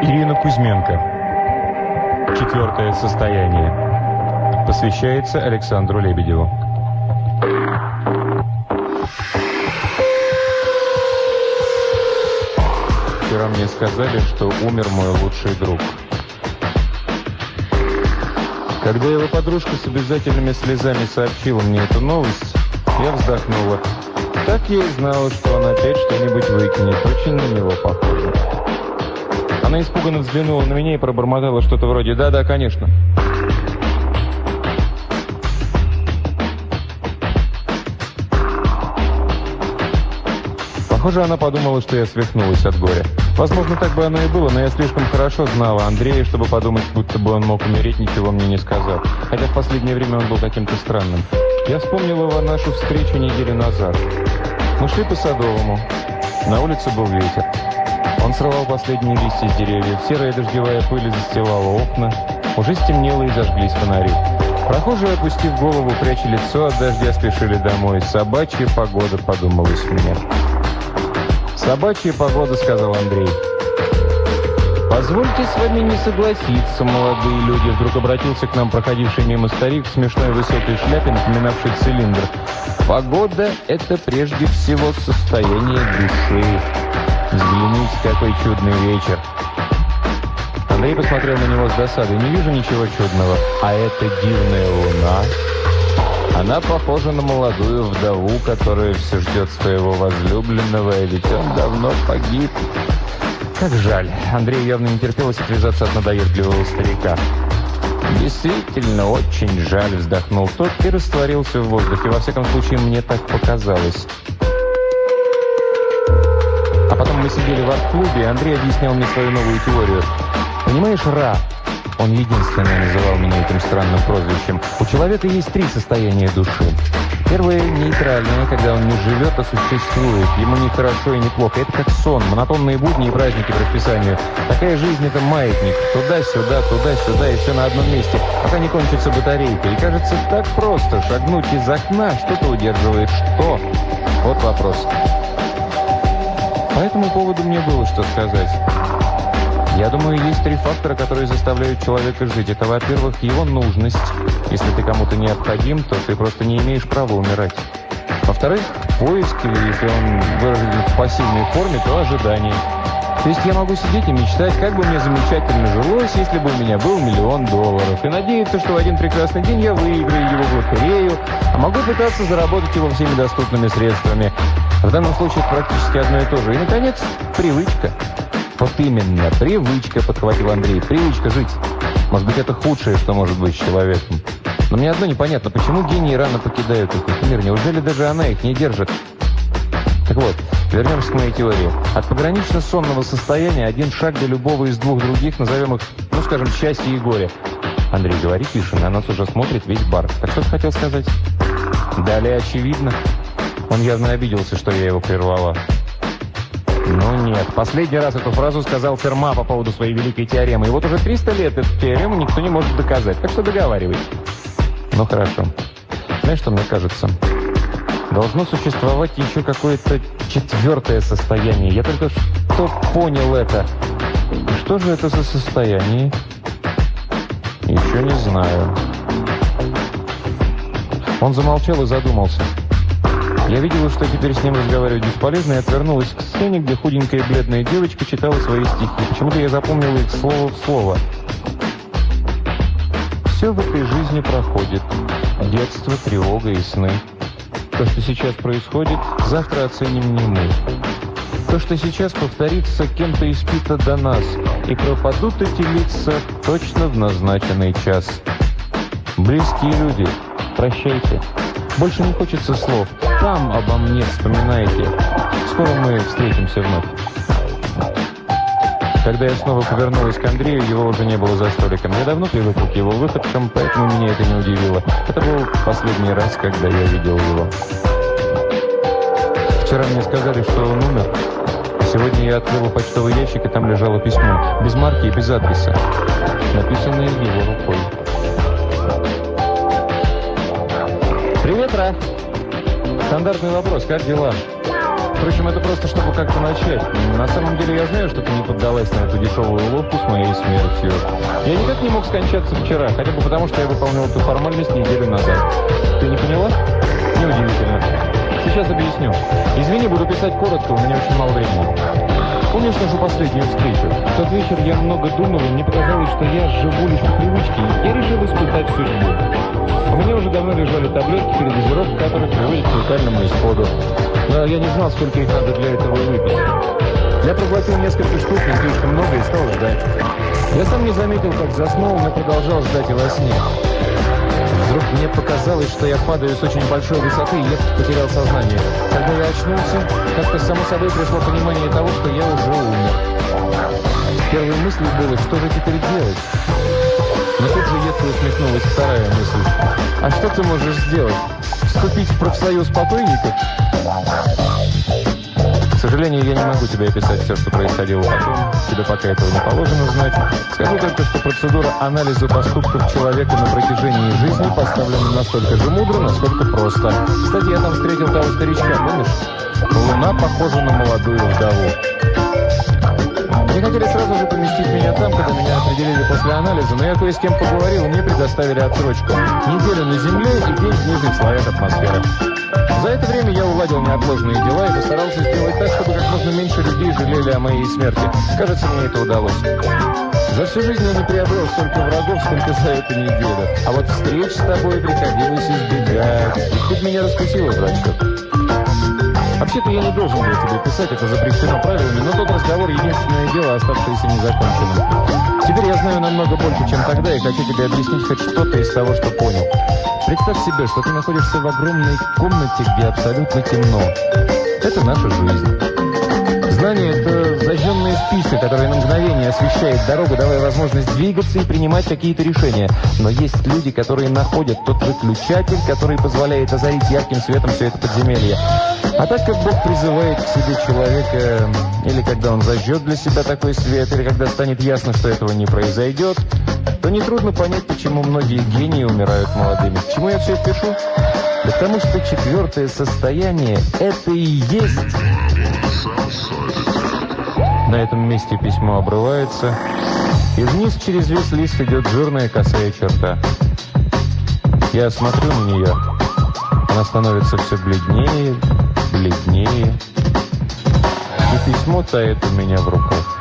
Ирина Кузьменко. Четвертое состояние. Посвящается Александру Лебедеву. Вчера мне сказали, что умер мой лучший друг. Когда его подружка с обязательными слезами сообщила мне эту новость, я вздохнула. Так я и знала, что он опять что-нибудь выкинет. Очень на него похоже. Она испуганно взглянула на меня и пробормотала что-то вроде «Да-да, конечно». Похоже, она подумала, что я свихнулась от горя. Возможно, так бы оно и было, но я слишком хорошо знала Андрея, чтобы подумать, будто бы он мог умереть, ничего мне не сказав. Хотя в последнее время он был каким-то странным. Я вспомнил его нашу встречу неделю назад. Мы шли по Садовому. На улице был ветер. Он срывал последние листья с деревьев. Серая дождевая пыль застилала окна. Уже стемнело и зажглись фонари. Прохожие, опустив голову, пряча лицо от дождя, спешили домой. «Собачья погода», — подумалось мне. «Собачья погода», — сказал Андрей. «Позвольте с вами не согласиться, молодые люди», — вдруг обратился к нам проходивший мимо старик в смешной высокой шляпе, напоминавший цилиндр. «Погода — это прежде всего состояние души. Взгляните, какой чудный вечер». Андрей посмотрел на него с досадой. «Не вижу ничего чудного. А эта дивная луна? Она похожа на молодую вдову, которая все ждет своего возлюбленного, ведь он давно погиб». Как жаль. Андрей явно не терпелось отвязаться от надоедливого старика. «Действительно, очень жаль», — вздохнул тот и растворился в воздухе. Во всяком случае, мне так показалось. А потом мы сидели в арт-клубе, и Андрей объяснял мне свою новую теорию. «Понимаешь, Ра», он единственный называл меня этим странным прозвищем, у человека есть три состояния души. Первое – нейтральное, когда он не живет, а существует. Ему не хорошо и не плохо. Это как сон, монотонные будни и праздники по расписанию. Такая жизнь – это маятник. Туда-сюда, туда-сюда, и все на одном месте, пока не кончится батарейка. И кажется, так просто шагнуть из окна, что-то удерживает. Что? Вот вопрос. По этому поводу мне было что сказать. Я думаю, есть три фактора, которые заставляют человека жить. Это, во-первых, его нужность. Если ты кому-то необходим, то ты просто не имеешь права умирать. Во-вторых, поиск, или если он выражен в пассивной форме, то ожидание. То есть я могу сидеть и мечтать, как бы мне замечательно жилось, если бы у меня был $1 000 000, и надеяться, что в один прекрасный день я выиграю его в лотерею, а могу пытаться заработать его всеми доступными средствами. В данном случае это практически одно и то же. И, наконец, привычка. Вот именно, привычка, подхватил Андрей. Привычка жить. Может быть, это худшее, что может быть с человеком. Но мне одно непонятно, почему гении рано покидают этот мир? Неужели даже она их не держит? Так вот, вернемся к моей теории. От погранично-сонного состояния один шаг до любого из двух других, назовем их, ну, скажем, счастье и горе. Андрей, говори тише, на нас уже смотрит весь бар. Так что ты хотел сказать? Далее очевидно. Он явно обиделся, что я его прервала. Ну нет, последний раз эту фразу сказал Ферма по поводу своей великой теоремы. И вот уже 300 лет эту теорему никто не может доказать. Так что договаривай. Ну хорошо. Знаешь, что мне кажется? Должно существовать еще какое-то четвертое состояние. Я только что понял это. Что же это за состояние? Еще не знаю. Он замолчал и задумался. Я видела, что теперь с ним разговаривать бесполезно, и отвернулась к сцене, где худенькая бледная девочка читала свои стихи. Почему-то я запомнила их слово в слово. Все в этой жизни проходит. Детство, тревога и сны. То, что сейчас происходит, завтра оценим не мы. То, что сейчас повторится, кем-то испито до нас, и пропадут эти лица точно в назначенный час. Близкие люди, прощайте. Больше не хочется слов. Там обо мне вспоминайте. Скоро мы встретимся вновь. Когда я снова повернулась к Андрею, его уже не было за столиком. Я давно привыкла к его выходкам, поэтому меня это не удивило. Это был последний раз, когда я видел его. Вчера мне сказали, что он умер. Сегодня я открыла почтовый ящик, и там лежало письмо. Без марки и без адреса. Написанное его рукой. «Привет, Ра. Стандартный вопрос. Как дела?» Впрочем, это просто чтобы как-то начать. На самом деле я знаю, что ты не поддалась на эту дешевую уловку с моей смертью. Я никак не мог скончаться вчера, хотя бы потому, что я выполнил эту формальность неделю назад. Ты не поняла? Неудивительно. Сейчас объясню. Извини, буду писать коротко, у меня очень мало времени. Помнишь нашу последнюю встречу? В тот вечер я много думал, и мне показалось, что я живу лишь по привычке. Я решил испытать судьбу. У меня уже давно лежали таблетки, передозировка которых приводит к летальному исходу. Но я не знал, сколько их надо для этого выпить. Я проглотил несколько штук, не слишком много, и стал ждать. Я сам не заметил, как заснул, но продолжал ждать и во сне. Вдруг мне показалось, что я падаю с очень большой высоты, и я потерял сознание. Когда я очнулся, как-то само собой пришло понимание того, что я уже умер. Первой мыслью было, что же теперь делать? Но тут же едко усмехнулась вторая мысль. А что ты можешь сделать? Вступить в профсоюз покойников? К сожалению, я не могу тебе описать все, что происходило потом. Тебе пока этого не положено знать. Скажу только, что процедура анализа поступков человека на протяжении жизни поставлена настолько же мудро, насколько просто. Кстати, я там встретил того старичка, помнишь? Луна похожа на молодую вдову. Они хотели сразу же поместить меня там, когда меня определили после анализа, но я кое с кем поговорил, и мне предоставили отсрочку. Неделю на Земле и день в нижних слоях атмосферы. За это время я уладил неотложные дела и постарался сделать так, чтобы как можно меньше людей жалели о моей смерти. Кажется, мне это удалось. За всю жизнь я не приобрел столько врагов, сколько за эту неделю. А вот встреч с тобой приходилось избегать. И тут меня раскусило, дурачок. Вообще-то я не должен был тебе писать, это запрещено правилами, но тот разговор — единственное дело, оставшееся незаконченным. Теперь я знаю намного больше, чем тогда, и хочу тебе объяснить хоть что-то из того, что понял. Представь себе, что ты находишься в огромной комнате, где абсолютно темно. Это наша жизнь. Знание — это зажженная спичка, которая на мгновение освещает дорогу, давая возможность двигаться и принимать какие-то решения. Но есть люди, которые находят тот выключатель, который позволяет озарить ярким светом все это подземелье. А так как Бог призывает к себе человека, или когда он зажжет для себя такой свет, или когда станет ясно, что этого не произойдет, то нетрудно понять, почему многие гении умирают молодыми. К чему я все это пишу? Да потому что четвертое состояние – это и есть... На этом месте письмо обрывается, и вниз через весь лист идет жирная косая черта. Я смотрю на нее. Она становится все бледнее, бледнее, и письмо тает у меня в руках.